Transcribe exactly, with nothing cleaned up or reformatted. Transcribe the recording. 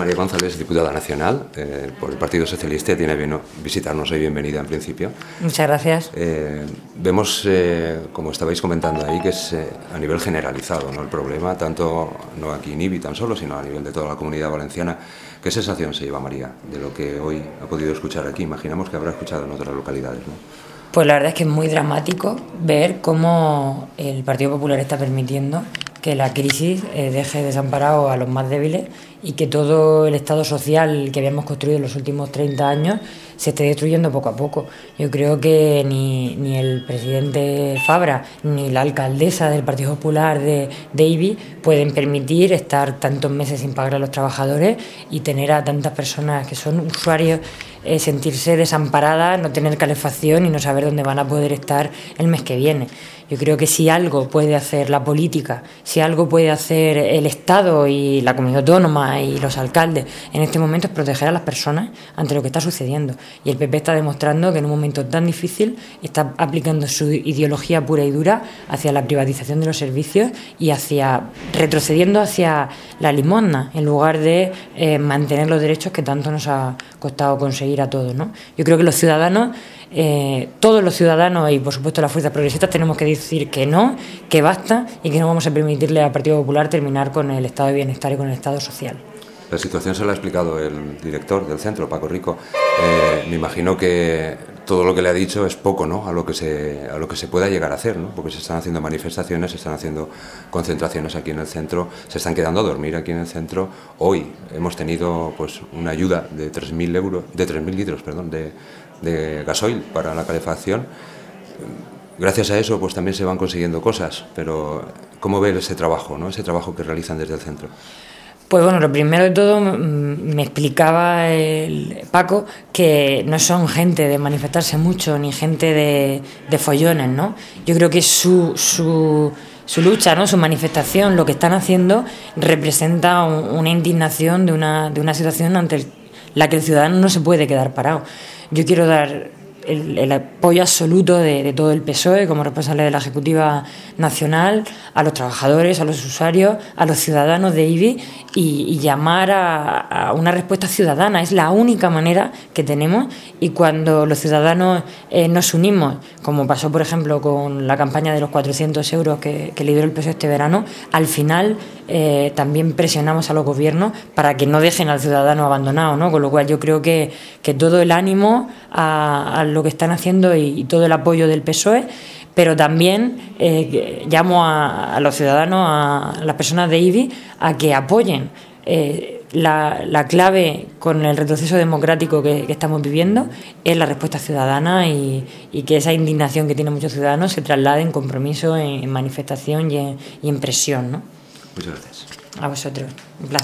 María González, diputada nacional eh, por el Partido Socialista, tiene bien visitarnos hoy. Bienvenida en principio. Muchas gracias. Eh, vemos, eh, como estabais comentando ahí, que es eh, a nivel generalizado, ¿no?, el problema, tanto no aquí en Ibi tan solo, sino a nivel de toda la Comunidad Valenciana. ¿Qué sensación se lleva María de lo que hoy ha podido escuchar aquí? Imaginamos que habrá escuchado en otras localidades, ¿no? Pues la verdad es que es muy dramático ver cómo el Partido Popular está permitiendo que la crisis eh, deje desamparado a los más débiles y que todo el Estado social que habíamos construido en los últimos treinta años se esté destruyendo poco a poco. Yo creo que ni, ni el presidente Fabra ni la alcaldesa del Partido Popular de, de Ibi pueden permitir estar tantos meses sin pagar a los trabajadores y tener a tantas personas que son usuarios eh, sentirse desamparadas, no tener calefacción y no saber dónde van a poder estar el mes que viene. Yo creo que si algo puede hacer la política, si algo puede hacer el Estado y la comunidad autónoma y los alcaldes en este momento, es proteger a las personas ante lo que está sucediendo. Y el P P está demostrando que en un momento tan difícil está aplicando su ideología pura y dura hacia la privatización de los servicios y hacia retrocediendo hacia la limosna en lugar de eh, mantener los derechos que tanto nos ha costado conseguir a todos, ¿no? Yo creo que los ciudadanos, eh, todos los ciudadanos y por supuesto las fuerzas progresistas tenemos que decir que no, que basta y que no vamos a permitirle al Partido Popular terminar con el estado de bienestar y con el estado social. La situación se la ha explicado el director del centro, Paco Rico. Eh, me imagino que todo lo que le ha dicho es poco, ¿no?, a lo que se a lo que se pueda llegar a hacer, ¿no?, porque se están haciendo manifestaciones, se están haciendo concentraciones aquí en el centro, se están quedando a dormir aquí en el centro. Hoy hemos tenido pues una ayuda de tres mil euros, de tres mil litros, perdón, de, de gasoil para la calefacción. Gracias a eso pues también se van consiguiendo cosas, pero ¿cómo ver ese trabajo, ¿no?, ese trabajo que realizan desde el centro? Pues bueno, lo primero de todo, me explicaba el Paco que no son gente de manifestarse mucho ni gente de, de follones, ¿no? Yo creo que su, su, su lucha, ¿no?, su manifestación, lo que están haciendo, representa un, una indignación de una, de una situación ante el, la que el ciudadano no se puede quedar parado. Yo quiero dar El, el apoyo absoluto de, de todo el P S O E como responsable de la Ejecutiva Nacional, a los trabajadores, a los usuarios, a los ciudadanos de Ibi y, y llamar a, a una respuesta ciudadana. Es la única manera que tenemos y cuando los ciudadanos eh, nos unimos, como pasó por ejemplo con la campaña de los cuatrocientos euros que, que lideró el P S O E este verano, al final eh, también presionamos a los gobiernos para que no dejen al ciudadano abandonado, ¿no? Con lo cual yo creo que, que todo el ánimo a, a lo que están haciendo y, y todo el apoyo del P S O E, pero también eh, llamo a, a los ciudadanos, a, a las personas de Ibi, a que apoyen eh, la, la clave con el retroceso democrático que, que estamos viviendo es la respuesta ciudadana y, y que esa indignación que tienen muchos ciudadanos se traslade en compromiso, en, en manifestación y en, y en presión, ¿no? Muchas gracias. A vosotros. Un placer.